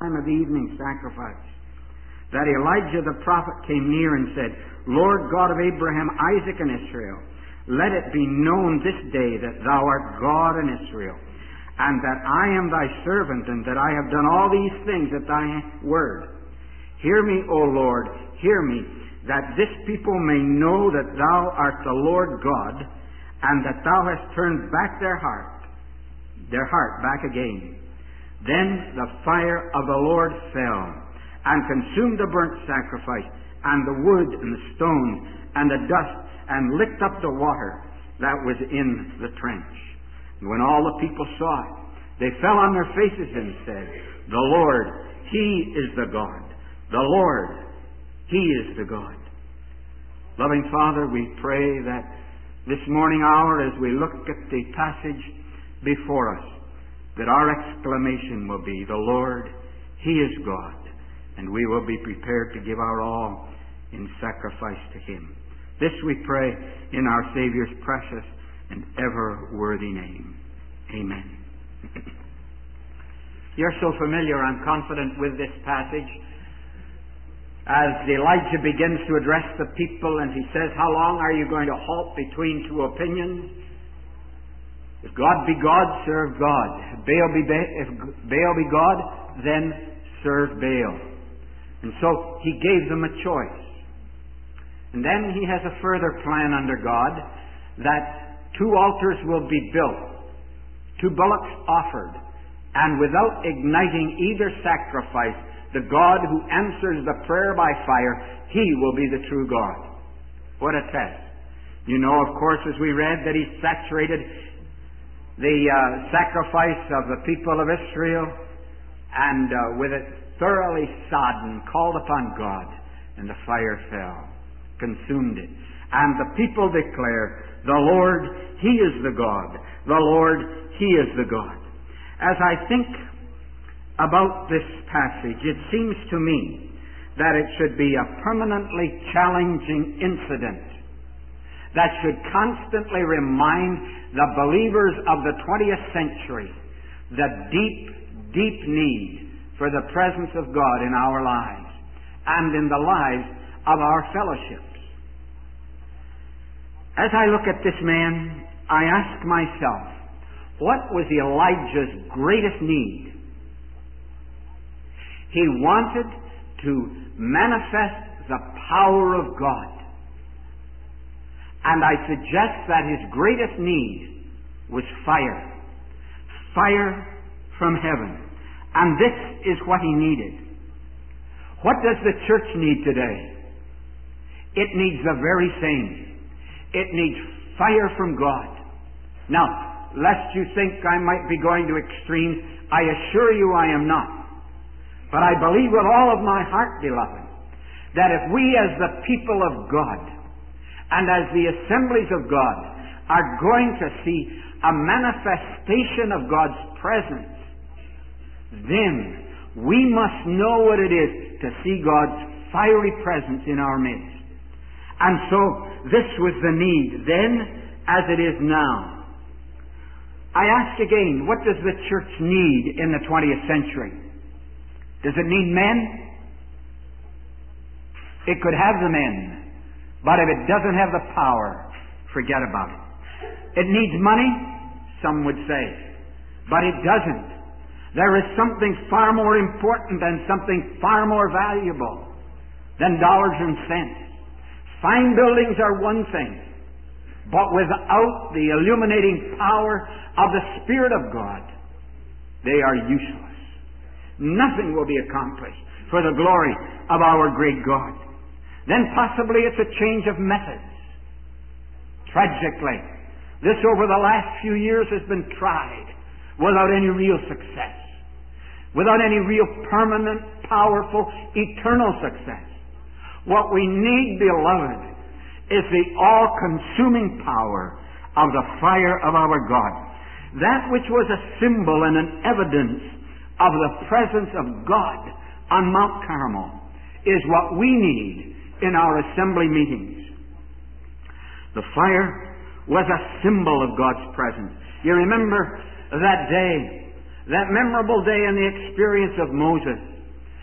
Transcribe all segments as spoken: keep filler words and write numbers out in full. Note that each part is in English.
time of the evening sacrifice, that Elijah the prophet came near and said, Lord God of Abraham, Isaac, and Israel, let it be known this day that thou art God in Israel, and that I am thy servant, and that I have done all these things at thy word. Hear me, O Lord, hear me, that this people may know that thou art the Lord God, and that thou hast turned back their heart, their heart back again. Then the fire of the Lord fell, and consumed the burnt sacrifice, and the wood, and the stones, and the dust, and licked up the water that was in the trench. And when all the people saw it, they fell on their faces and said, The Lord, He is the God. The Lord, He is the God. Loving Father, we pray that this morning hour, as we look at the passage before us, that our exclamation will be, The Lord, He is God. And we will be prepared to give our all in sacrifice to Him. This we pray in our Savior's precious and ever-worthy name. Amen. You're so familiar, I'm confident, with this passage. As Elijah begins to address the people, and he says, How long are you going to halt between two opinions? If God be God, serve God. If Baal be, ba- if Baal be God, then serve Baal. And so he gave them a choice. And then he has a further plan under God, that two altars will be built, two bullocks offered, and without igniting either sacrifice, the God who answers the prayer by fire, He will be the true God. What a test. You know, of course, as we read, that He saturated the uh, sacrifice of the people of Israel, and uh, with it thoroughly sodden, called upon God, and the fire fell, consumed it. And the people declare, The Lord, He is the God. The Lord, He is the God. As I think about this passage, it seems to me that it should be a permanently challenging incident that should constantly remind the believers of the twentieth century the deep, deep need for the presence of God in our lives and in the lives of our fellowships. As I look at this man, I ask myself, what was Elijah's greatest need? He wanted to manifest the power of God. And I suggest that his greatest need was fire. Fire from heaven. And this is what he needed. What does the church need today? It needs the very same. It needs fire from God. Now, lest you think I might be going to extremes, I assure you I am not. But I believe with all of my heart, beloved, that if we as the people of God and as the assemblies of God are going to see a manifestation of God's presence, then we must know what it is to see God's fiery presence in our midst. And so this was the need then as it is now. I ask again, what does the church need in the twentieth century? Does it need men? It could have the men, but if it doesn't have the power, forget about it. It needs money, some would say, but it doesn't. There is something far more important and something far more valuable than dollars and cents. Fine buildings are one thing, but without the illuminating power of the Spirit of God, they are useless. Nothing will be accomplished for the glory of our great God. Then possibly it's a change of methods. Tragically, this over the last few years has been tried without any real success, without any real permanent, powerful, eternal success. What we need, beloved, is the all-consuming power of the fire of our God. That which was a symbol and an evidence of the presence of God on Mount Carmel is what we need in our assembly meetings. The fire was a symbol of God's presence. You remember that day, that memorable day in the experience of Moses,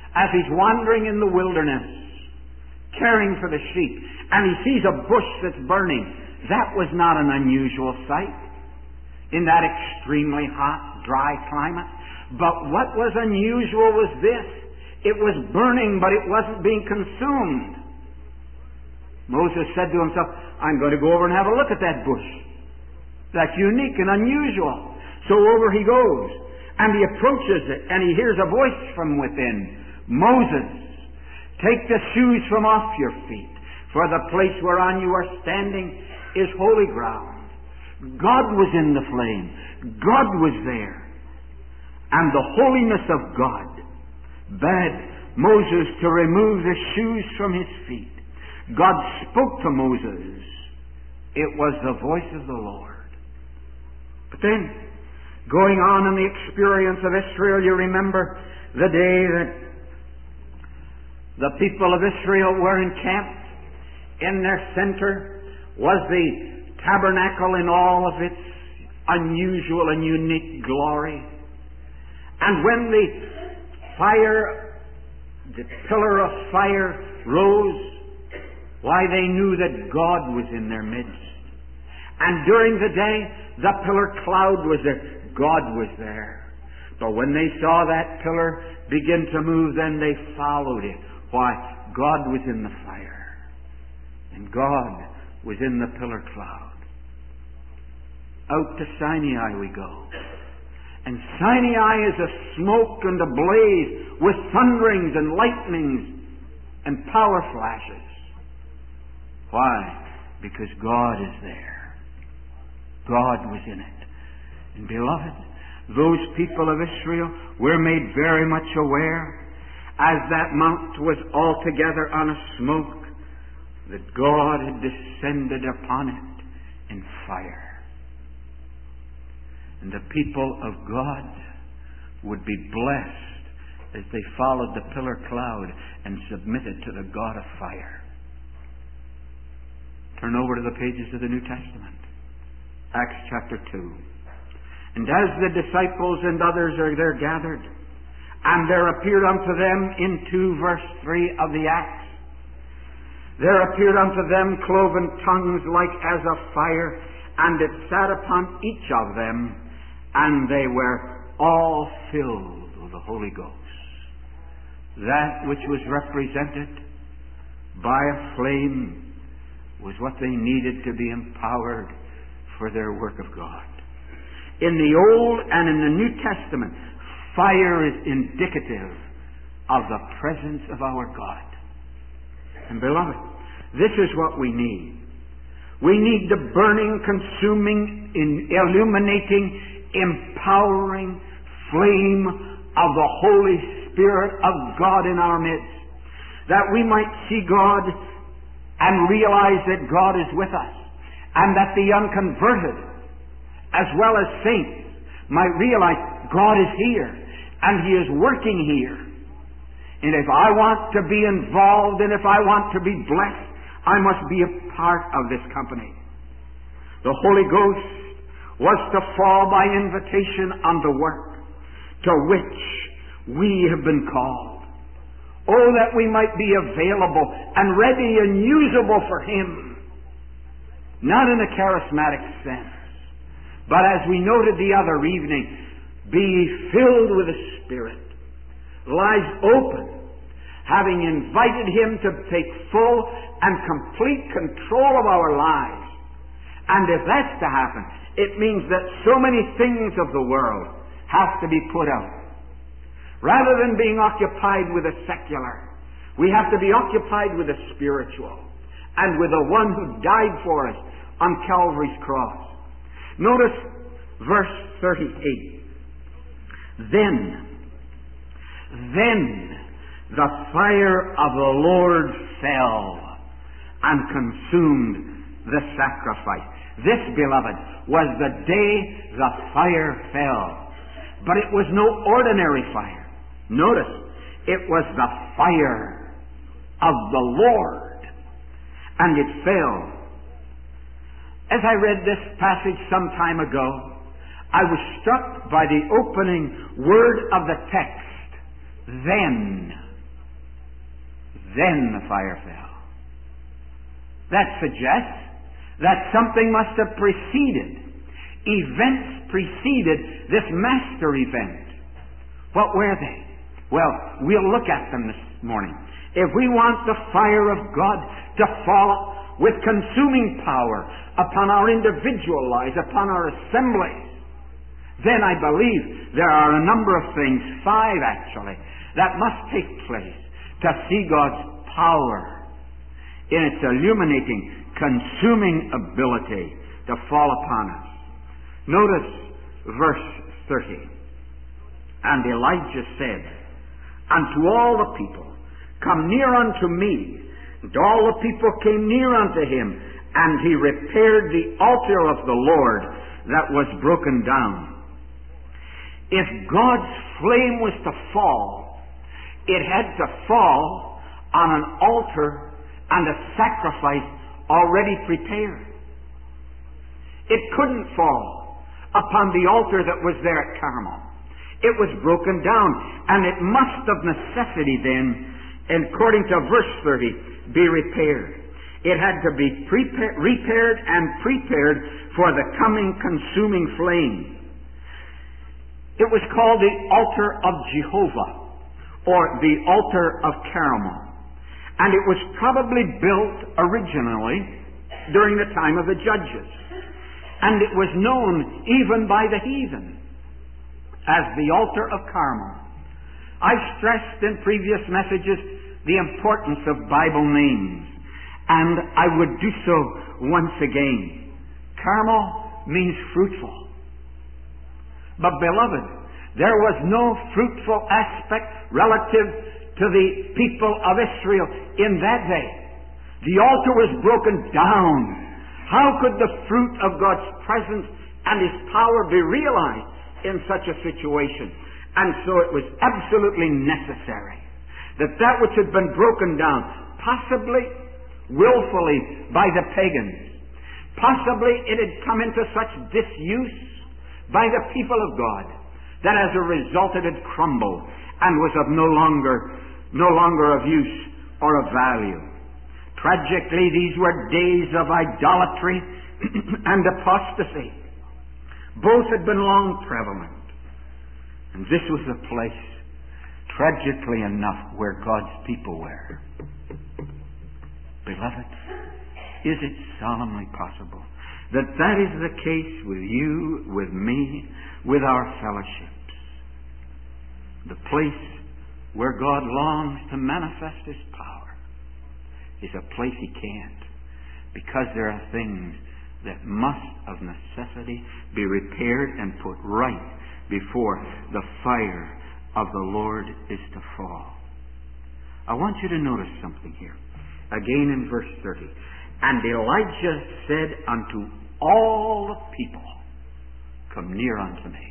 as he's wandering in the wilderness, caring for the sheep, and he sees a bush that's burning. That was not an unusual sight in that extremely hot, dry climate. But what was unusual was this. It was burning, but it wasn't being consumed. Moses said to himself, I'm going to go over and have a look at that bush. That's unique and unusual. So over he goes, and he approaches it, and he hears a voice from within. Moses, take the shoes from off your feet, for the place whereon you are standing is holy ground. God was in the flame. God was there. And the holiness of God bade Moses to remove the shoes from his feet. God spoke to Moses. It was the voice of the Lord. But then, going on in the experience of Israel, you remember the day that the people of Israel were encamped. In their center was the tabernacle in all of its unusual and unique glory. And when the fire, the pillar of fire rose, why, they knew that God was in their midst. And during the day, the pillar cloud was there. God was there. But when they saw that pillar begin to move, then they followed it. Why? God was in the fire. And God was in the pillar cloud. Out to Sinai we go. And Sinai is a smoke and a blaze with thunderings and lightnings and power flashes. Why? Because God is there. God was in it. And beloved, those people of Israel were made very much aware, as that mount was altogether on a smoke, that God had descended upon it in fire. And the people of God would be blessed as they followed the pillar cloud and submitted to the God of fire. Turn over to the pages of the New Testament. Acts chapter two. And as the disciples and others are there gathered, and there appeared unto them in two verse three of the Acts, there appeared unto them cloven tongues like as of fire, and it sat upon each of them, and they were all filled with the Holy Ghost. That which was represented by a flame was what they needed to be empowered for their work of God. In the Old and in the New Testament, fire is indicative of the presence of our God. And beloved, this is what we need. We need the burning, consuming, illuminating, empowering flame of the Holy Spirit of God in our midst, that we might see God and realize that God is with us, and that the unconverted as well as saints might realize God is here and He is working here. And if I want to be involved and if I want to be blessed, I must be a part of this company. The Holy Ghost was to fall by invitation on the work to which we have been called. Oh, that we might be available and ready and usable for Him. Not in a charismatic sense, but as we noted the other evening, be filled with the Spirit. Lives open, having invited Him to take full and complete control of our lives. And if that's to happen, it means that so many things of the world have to be put out. Rather than being occupied with the secular, we have to be occupied with the spiritual and with the one who died for us on Calvary's cross. Notice verse thirty-eight. Then, then the fire of the Lord fell and consumed the sacrifice. This, beloved, was the day the fire fell. But it was no ordinary fire. Notice, it was the fire of the Lord. And it fell. As I read this passage some time ago, I was struck by the opening word of the text, then. then the fire fell. That suggests that something must have preceded. Events preceded this master event. What were they? Well, we'll look at them this morning. If we want the fire of God to fall with consuming power upon our individual lives, upon our assemblies, then I believe there are a number of things, five actually, that must take place to see God's power in its illuminating, consuming ability to fall upon us. Notice verse thirty. And Elijah said unto all the people, Come near unto me. And all the people came near unto him, and he repaired the altar of the Lord that was broken down. If God's flame was to fall, it had to fall on an altar and a sacrifice already prepared. It couldn't fall upon the altar that was there at Carmel. It was broken down, and it must of necessity then, according to verse thirty, be repaired. It had to be prepared, repaired and prepared for the coming consuming flame. It was called the altar of Jehovah, or the altar of Carmel. And it was probably built originally during the time of the Judges. And it was known even by the heathen as the altar of Carmel. I've stressed in previous messages the importance of Bible names, and I would do so once again. Carmel means fruitful. But beloved, there was no fruitful aspect relative to the people of Israel in that day. The altar was broken down. How could the fruit of God's presence and His power be realized in such a situation? And so it was absolutely necessary that that which had been broken down, possibly willfully by the pagans, possibly it had come into such disuse by the people of God, that as a result it had crumbled and was of no longer no longer of use or of value. Tragically, these were days of idolatry and apostasy. Both had been long prevalent. And this was a place, tragically enough, where God's people were. Beloved, is it solemnly possible that that is the case with you, with me, with our fellowships? The place where God longs to manifest His power is a place He can't, because there are things that must of necessity be repaired and put right before the fire of the Lord is to fall. I want you to notice something here. Again in verse thirty. And Elijah said unto all the people, Come near unto me.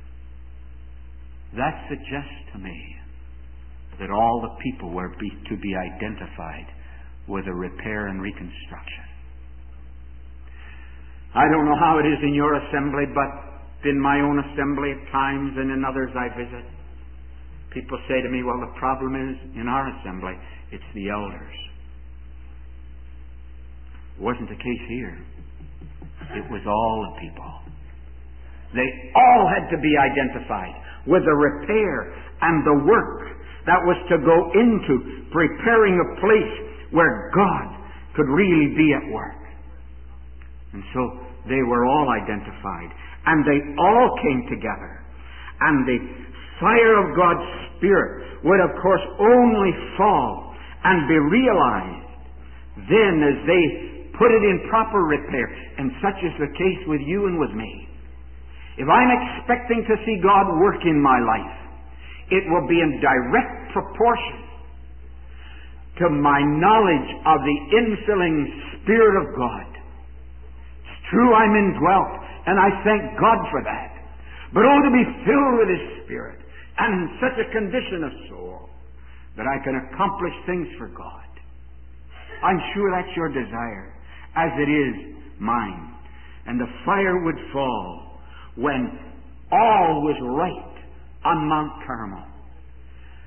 That suggests to me that all the people were be, to be identified with a repair and reconstruction. I don't know how it is in your assembly, but in my own assembly at times and in others I visit, people say to me, well, the problem is in our assembly, it's the elders. It wasn't the case here. It was all the people. They all had to be identified with the repair and the work that was to go into preparing a place where God could really be at work. And so they were all identified, and they all came together. And the fire of God's Spirit would, of course, only fall and be realized then as they put it in proper repair. And such is the case with you and with me. If I'm expecting to see God work in my life, it will be in direct proportion to my knowledge of the infilling Spirit of God. It's true I'm indwelt, and I thank God for that. But oh, to be filled with His Spirit, and in such a condition of soul, that I can accomplish things for God. I'm sure that's your desire, as it is mine. And the fire would fall when all was right on Mount Carmel.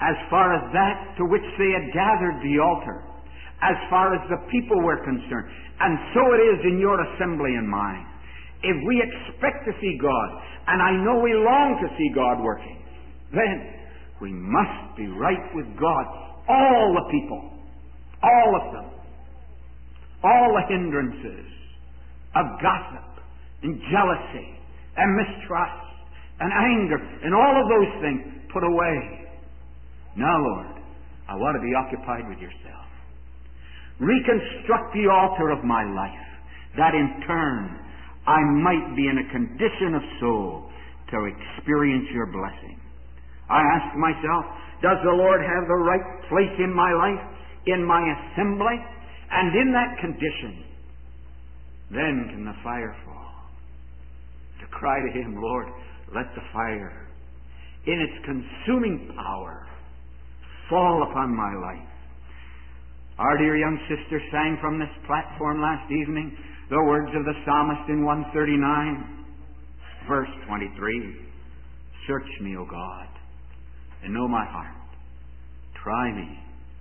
as far as that to which they had gathered the altar, as far as the people were concerned. And so it is in your assembly and mine. If we expect to see God, and I know we long to see God working, then we must be right with God. All the people, all of them, all the hindrances of gossip and jealousy and mistrust and anger and all of those things put away. Now, Lord, I want to be occupied with yourself. Reconstruct the altar of my life, that in turn I might be in a condition of soul to experience your blessing. I ask myself, does the Lord have the right place in my life, in my assembly? And in that condition, then can the fire fall. To cry to Him, Lord, let the fire, in its consuming power, fall upon my life. Our dear young sister sang from this platform last evening the words of the psalmist in one thirty-nine, verse twenty-three. Search me, O God, and know my heart. Try me,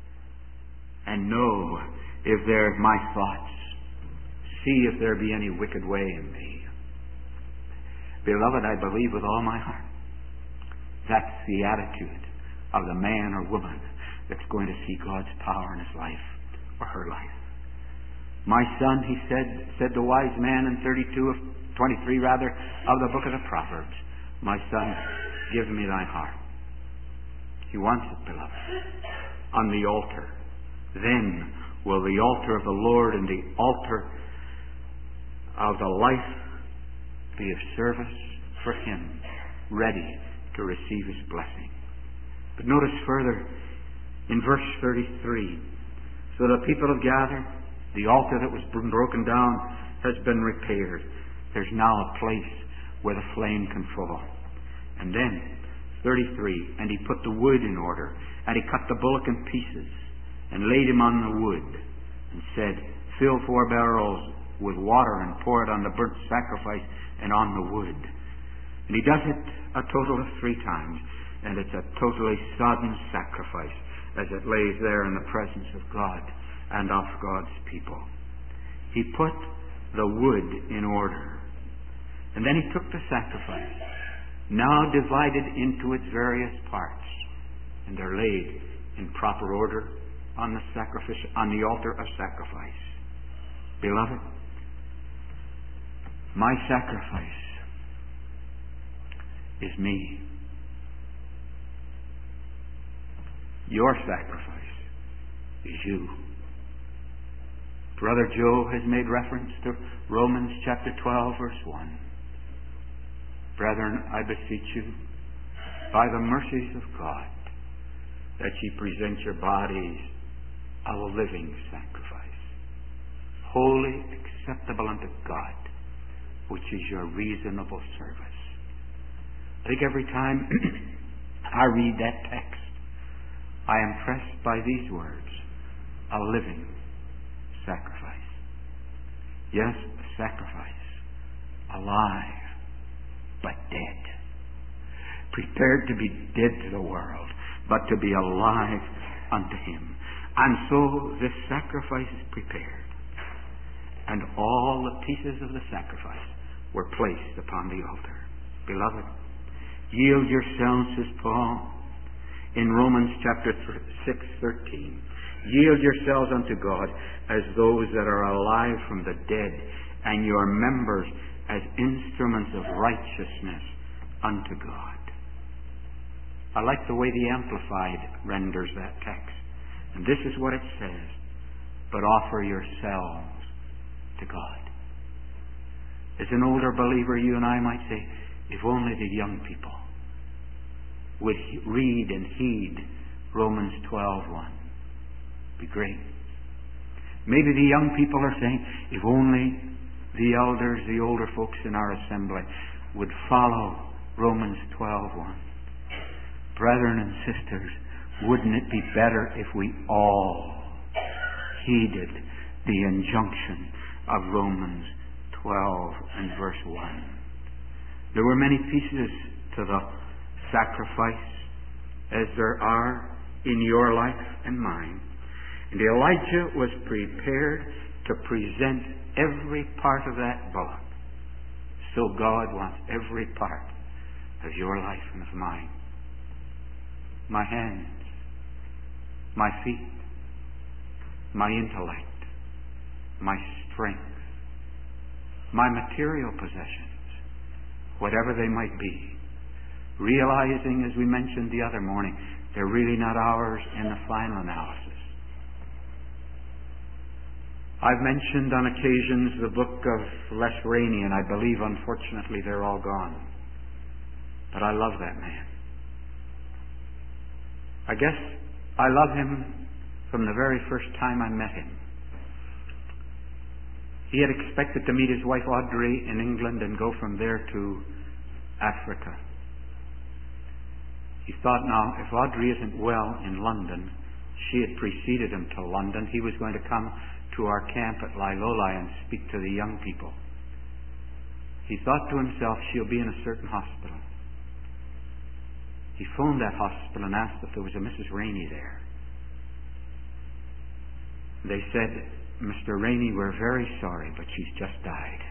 and know if there my thoughts. See if there be any wicked way in me. Beloved, I believe with all my heart that's the attitude of the man or woman that's going to see God's power in his life or her life. My son, he said, said the wise man in thirty-two of twenty-three rather of the book of the Proverbs, my son, give me thy heart. He wants it, beloved, on the altar. Then will the altar of the Lord and the altar of the life be of service for Him, ready to receive His blessing. But notice further in verse thirty-three, so the people have gathered, the altar that was broken down has been repaired. There's now a place where the flame can fall. And then, thirty-three, and he put the wood in order, and he cut the bullock in pieces, and laid him on the wood, and said, fill four barrels with water, and pour it on the burnt sacrifice and on the wood. And he does it a total of three times, and it's a totally sodden sacrifice as it lays there in the presence of God and of God's people. He put the wood in order, and then he took the sacrifice, now divided into its various parts, and they're laid in proper order on the sacrifice, on the altar of sacrifice. Beloved, my sacrifice is me. Your sacrifice is you. Brother Joe has made reference to Romans chapter twelve, verse one. Brethren, I beseech you, by the mercies of God, that ye present your bodies a living sacrifice, holy, acceptable unto God, which is your reasonable service. I think every time I read that text, I am pressed by these words, a living sacrifice. Yes, a sacrifice, alive, but dead. Prepared to be dead to the world, but to be alive unto Him. And so this sacrifice is prepared, and all the pieces of the sacrifice were placed upon the altar. Beloved, yield yourselves, says Paul in Romans chapter six, thirteen. Yield yourselves unto God as those that are alive from the dead, and your members as instruments of righteousness unto God. I like the way the Amplified renders that text. And this is what it says, but offer yourselves to God. As an older believer, you and I might say, if only the young people would read and heed Romans twelve one. Be great. Maybe the young people are saying, if only the elders, the older folks in our assembly would follow Romans twelve one. Brethren and sisters, wouldn't it be better if we all heeded the injunction of Romans twelve and verse one? There were many pieces to the sacrifice, as there are in your life and mine. And Elijah was prepared to present every part of that bullock. So God wants every part of your life and of mine. My hands, my feet, my intellect, my strength, my material possessions, whatever they might be, realizing, as we mentioned the other morning, they're really not ours in the final analysis. I've mentioned on occasions the book of Les Rainey, and I believe, unfortunately, they're all gone. But I love that man. I guess I love him from the very first time I met him. He had expected to meet his wife Audrey in England and go from there to Africa. He thought, now, if Audrey isn't well in London, she had preceded him to London, he was going to come to our camp at Lailolai and speak to the young people. He thought to himself, she'll be in a certain hospital. He phoned that hospital and asked if there was a Missus Rainey there. They said, Mister Rainey, we're very sorry, but she's just died.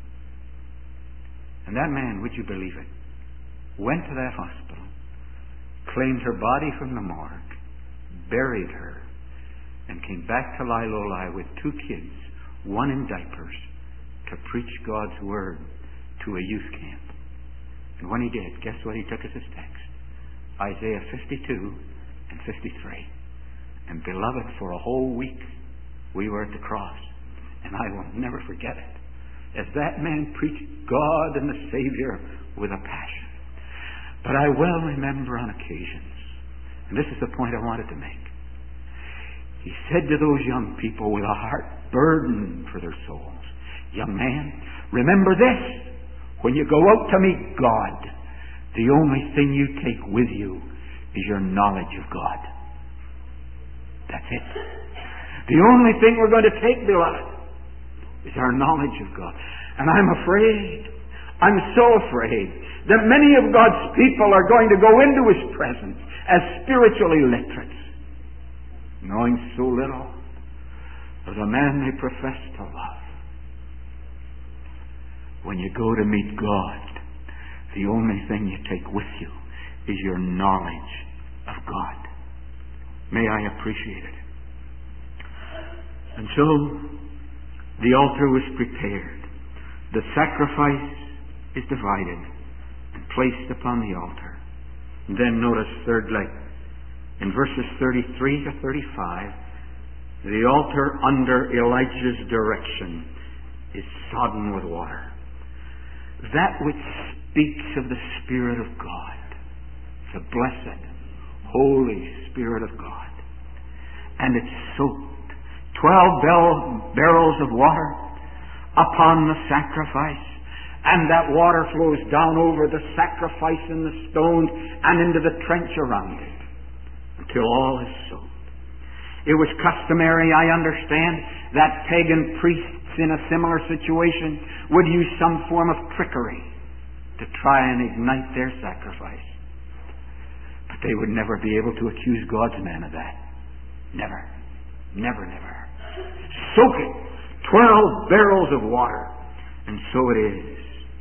And that man, would you believe it, went to that hospital, claimed her body from the morgue, buried her, and came back to Lailolai with two kids, one in diapers, to preach God's Word to a youth camp. And when he did, guess what he took as his text? Isaiah fifty-two and fifty-three. And beloved, for a whole week we were at the cross, and I will never forget it, as that man preached God and the Savior with a passion. But I well remember on occasions, and this is the point I wanted to make, he said to those young people with a heart burdened for their souls, young man, remember this, when you go out to meet God, the only thing you take with you is your knowledge of God. That's it. The only thing we're going to take, beloved, is our knowledge of God. And I'm afraid, I'm so afraid, that many of God's people are going to go into His presence as spiritual illiterates, knowing so little of the man they profess to love. When you go to meet God, the only thing you take with you is your knowledge of God. May I appreciate it. And so, the altar was prepared. The sacrifice is divided and placed upon the altar. And then notice, thirdly, in verses thirty-three to thirty-five, the altar under Elijah's direction is sodden with water. That which speaks of the Spirit of God, the blessed, Holy Spirit of God. And it's soaked. Twelve barrels of water upon the sacrifice, and that water flows down over the sacrifice and the stones and into the trench around it until all is soaked. It was customary, I understand, that pagan priests in a similar situation would use some form of trickery to try and ignite their sacrifice. But they would never be able to accuse God's man of that. Never. Never, never. Soak it. Twelve barrels of water. And so it is.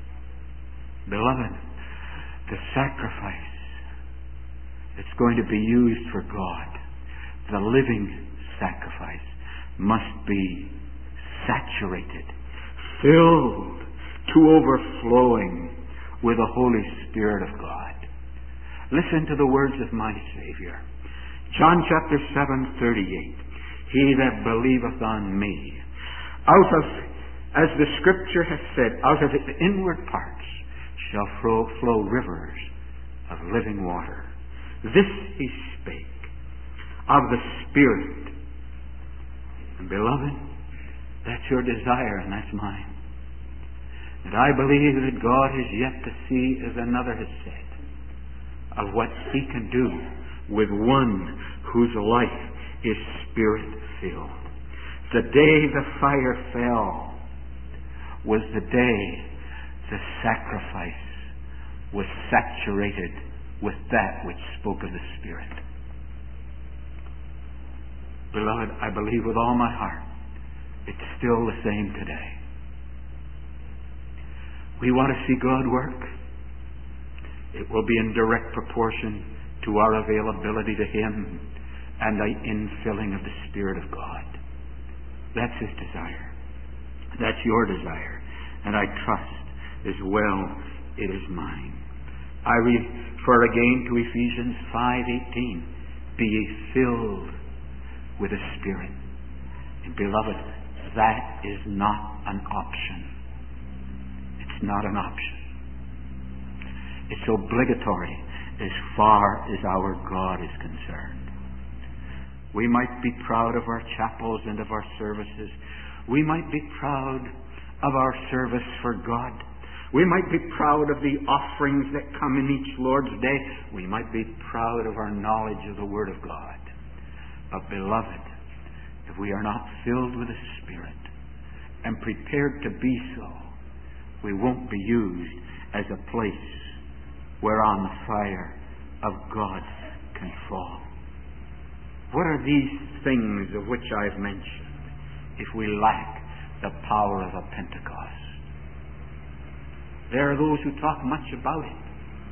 Beloved, the sacrifice that's going to be used for God, the living sacrifice, must be saturated, filled to overflowing with the Holy Spirit of God. Listen to the words of my Savior. John chapter seven, thirty-eight. He that believeth on me, out of, as the Scripture has said, out of its inward parts shall flow, flow rivers of living water. This he spake of the Spirit. And beloved, that's your desire and that's mine. And I believe that God has yet to see, as another has said, of what He can do with one whose life is Spirit-filled. The day the fire fell was the day the sacrifice was saturated with that which spoke of the Spirit. Beloved, I believe with all my heart, it's still the same today. We want to see God work. It will be in direct proportion to our availability to Him and the infilling of the Spirit of God. That's His desire. That's your desire. And I trust as well it is mine. I refer again to Ephesians five eighteen. Be ye filled with the Spirit. And beloved, that is not an option. It's not an option. It's obligatory as far as our God is concerned. We might be proud of our chapels and of our services. We might be proud of our service for God. We might be proud of the offerings that come in each Lord's Day. We might be proud of our knowledge of the Word of God. But beloved, if we are not filled with the Spirit and prepared to be so, we won't be used as a place whereon the fire of God can fall. What are these things of which I've mentioned if we lack the power of a Pentecost? There are those who talk much about it.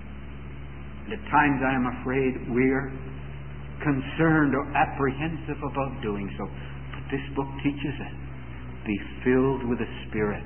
And at times I am afraid we're concerned or apprehensive about doing so. But this book teaches it. Be filled with the Spirit.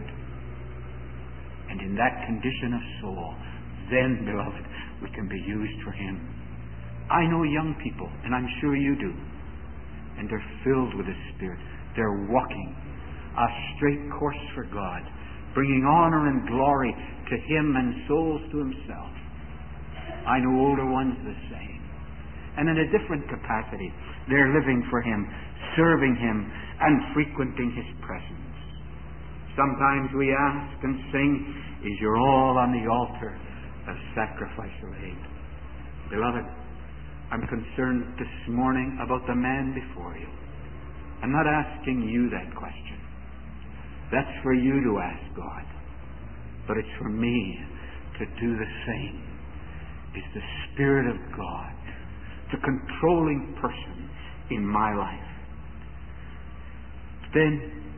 And in that condition of soul, then, beloved, we can be used for Him. I know young people, and I'm sure you do, and they're filled with the Spirit. They're walking a straight course for God, bringing honor and glory to Him and souls to Himself. I know older ones the same. And in a different capacity, they're living for Him, serving Him, and frequenting His presence. Sometimes we ask and sing, is your all on the altar of sacrifice laid? Beloved, I'm concerned this morning about the man before you. I'm not asking you that question. That's for you to ask God. But it's for me to do the same. Is the Spirit of God the controlling person in my life? Then,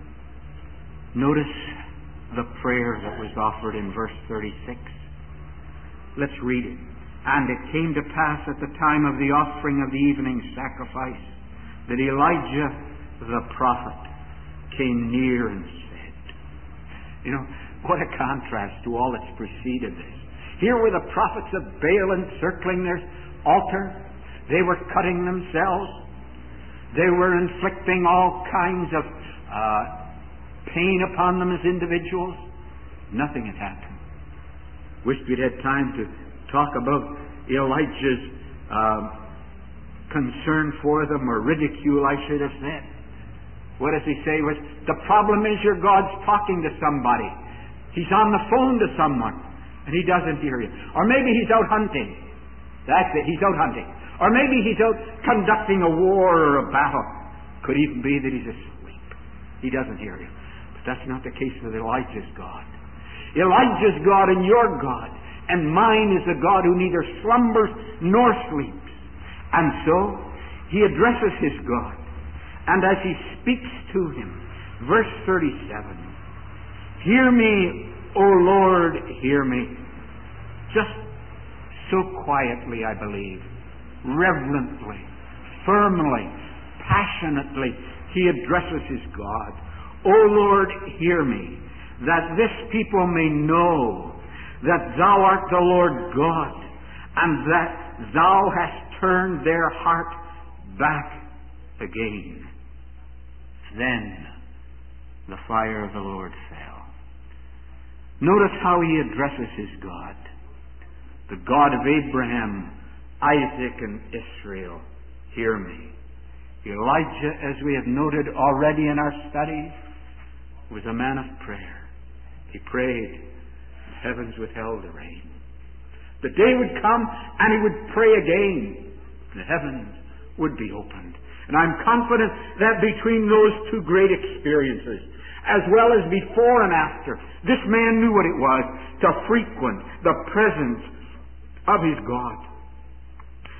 notice the prayer that was offered in verse thirty-six. Let's read it. And it came to pass at the time of the offering of the evening sacrifice that Elijah the prophet came near and said. You know, what a contrast to all that's preceded this. Here were the prophets of Baal encircling their altar. They were cutting themselves. They were inflicting all kinds of uh, pain upon them as individuals. Nothing had happened. Wish we'd had time to talk about Elijah's uh, concern for them, or ridicule, I should have said. What does he say? Was the problem is your God's talking to somebody. He's on the phone to someone, and He doesn't hear you. Or maybe He's out hunting. That's it. He's out hunting. Or maybe He's out conducting a war or a battle. Could even be that He's asleep. He doesn't hear you. But that's not the case with Elijah's God. Elijah's God and your God and mine is a God who neither slumbers nor sleeps. And so he addresses his God. And as he speaks to him, verse thirty-seven, hear me, O Lord, hear me. Just so quietly, I believe, reverently, firmly, passionately, he addresses his God. O Lord, hear me, that this people may know that thou art the Lord God, and that thou hast turned their heart back again. Then the fire of the Lord fell. Notice how he addresses his God. The God of Abraham, Isaac, and Israel, hear me. Elijah, as we have noted already in our studies, was a man of prayer. He prayed, and heavens withheld the rain. The day would come, and he would pray again, and the heavens would be opened. And I'm confident that between those two great experiences, as well as before and after, this man knew what it was to frequent the presence of his God.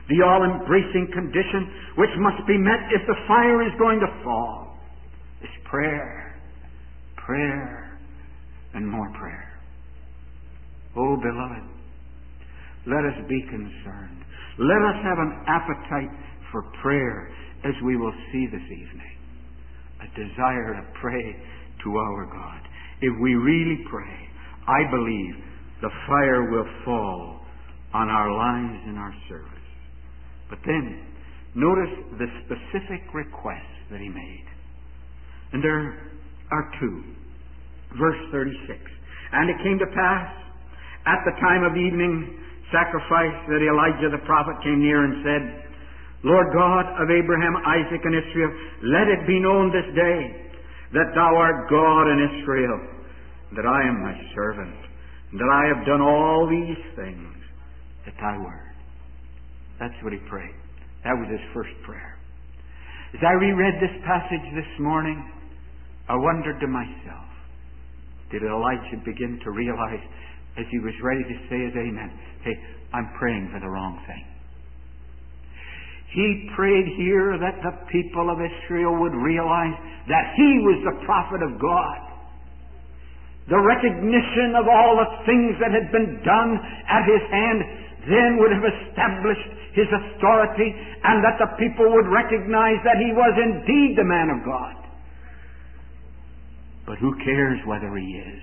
the all-embracing condition which must be met if the fire is going to fall, is prayer, prayer, and more prayer. Oh, beloved, let us be concerned. Let us have an appetite for prayer, as we will see this evening. A desire to pray to our God. If we really pray, I believe the fire will fall on our lives and our service. But then, notice the specific requests that he made. And there are two. Verse thirty-six. And it came to pass, at the time of evening sacrifice, that Elijah the prophet came near and said, Lord God of Abraham, Isaac, and Israel, let it be known this day that thou art God in Israel, that I am thy servant, and that I have done all these things at thy word. That's what he prayed. That was his first prayer. As I reread this passage this morning, I wondered to myself, did Elijah begin to realize as he was ready to say his amen, hey, I'm praying for the wrong thing? He prayed here that the people of Israel would realize that he was the prophet of God. The recognition of all the things that had been done at his hand then would have established his authority, and that the people would recognize that he was indeed the man of God. But who cares whether he is?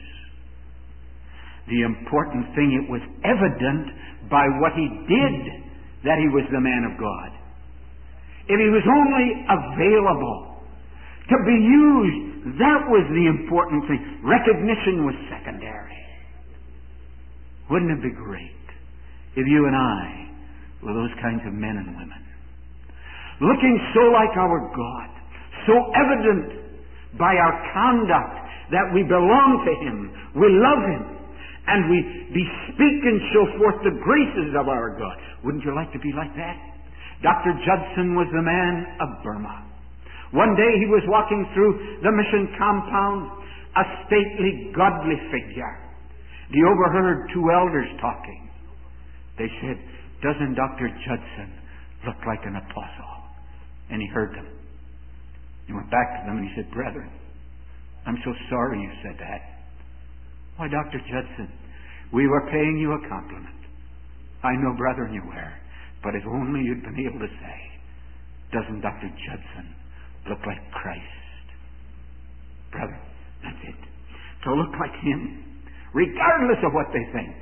The important thing, it was evident by what he did that he was the man of God. If he was only available to be used, that was the important thing. Recognition was secondary. Wouldn't it be great if you and I were those kinds of men and women, looking so like our God, so evident by our conduct that we belong to him, we love him, and we bespeak and show forth the graces of our God? Wouldn't you like to be like that? Doctor Judson was the man of Burma. One day he was walking through the mission compound, a stately, godly figure. He overheard two elders talking. They said, doesn't Doctor Judson look like an apostle? And he heard them. He went back to them and he said, brethren, I'm so sorry you said that. Why, Doctor Judson, we were paying you a compliment. I know, brethren, you were. But if only you'd been able to say, doesn't Doctor Judson look like Christ? Brother, that's it. To look like him, regardless of what they think.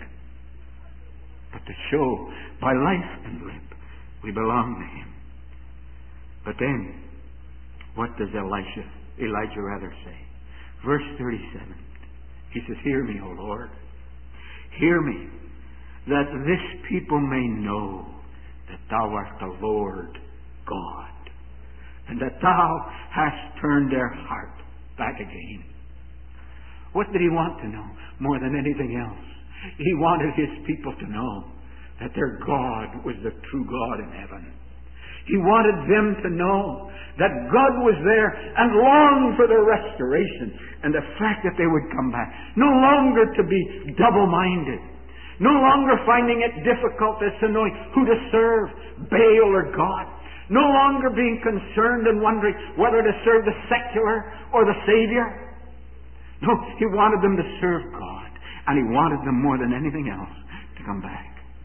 But to show by life and lip we belong to him. But then, what does Elisha, Elijah rather say? Verse thirty-seven. He says, hear me, O Lord. Hear me, that this people may know that thou art the Lord God, and that thou hast turned their heart back again. What did he want to know more than anything else? He wanted his people to know that their God was the true God in heaven. He wanted them to know that God was there and longed for their restoration, and the fact that they would come back. No longer to be double-minded. No longer finding it difficult as to knowing who to serve, Baal or God. No longer being concerned and wondering whether to serve the secular or the Savior. No, he wanted them to serve God. And he wanted them more than anything else to come back.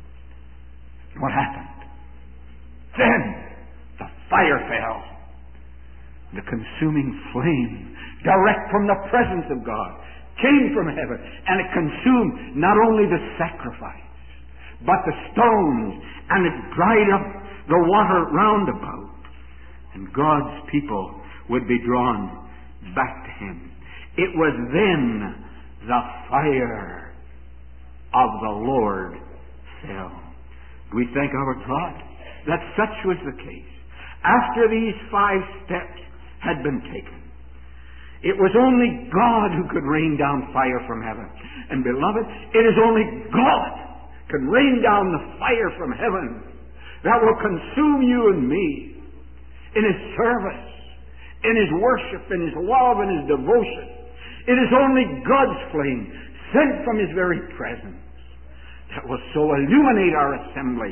What happened? Then the fire fell. The consuming flame, direct from the presence of God, came from heaven, and it consumed not only the sacrifice, but the stones, and it dried up the water round about. And God's people would be drawn back to him. It was then the fire of the Lord fell. We thank our God that such was the case. After these five steps had been taken, it was only God who could rain down fire from heaven. And beloved, it is only God can rain down the fire from heaven that will consume you and me in his service, in his worship, in his love, in his devotion. It is only God's flame sent from his very presence that will so illuminate our assemblies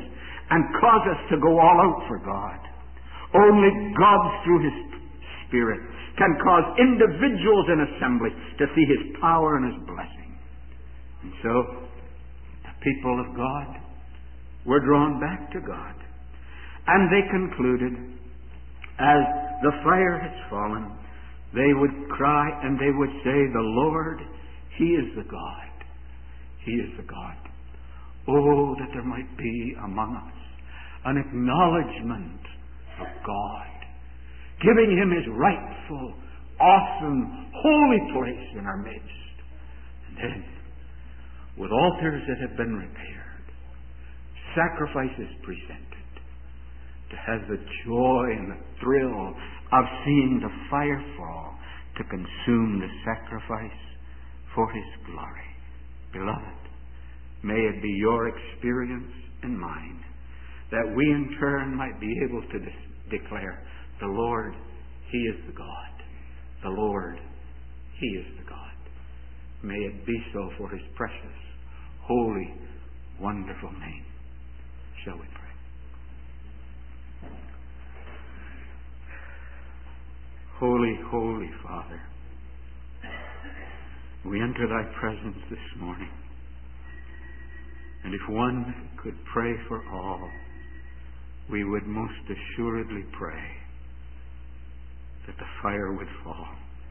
and cause us to go all out for God. Only God, through His Spirit, can cause individuals in assembly to see His power and His blessing. And so, the people of God were drawn back to God. And they concluded, as the fire has fallen, they would cry and they would say, the Lord, He is the God. He is the God. Oh, that there might be among us an acknowledgement of God, giving Him His rightful, awesome, holy place in our midst. And then, with altars that have been repaired, sacrifices presented, to have the joy and the thrill of seeing the fire fall to consume the sacrifice for His glory. Beloved, may it be your experience and mine that we in turn might be able to dis- declare, the Lord, He is the God. The Lord, He is the God. May it be so for His precious, holy, wonderful name. Shall we pray? Holy, holy Father, we enter Thy presence this morning. And if one could pray for all, we would most assuredly pray that the fire would fall.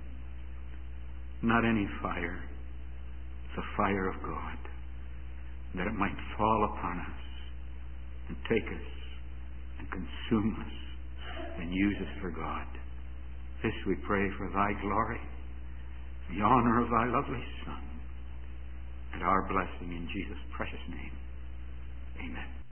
Not any fire, the fire of God, that it might fall upon us and take us and consume us and use us for God. This we pray for Thy glory, the honor of Thy lovely Son, and our blessing in Jesus' precious name. Amen.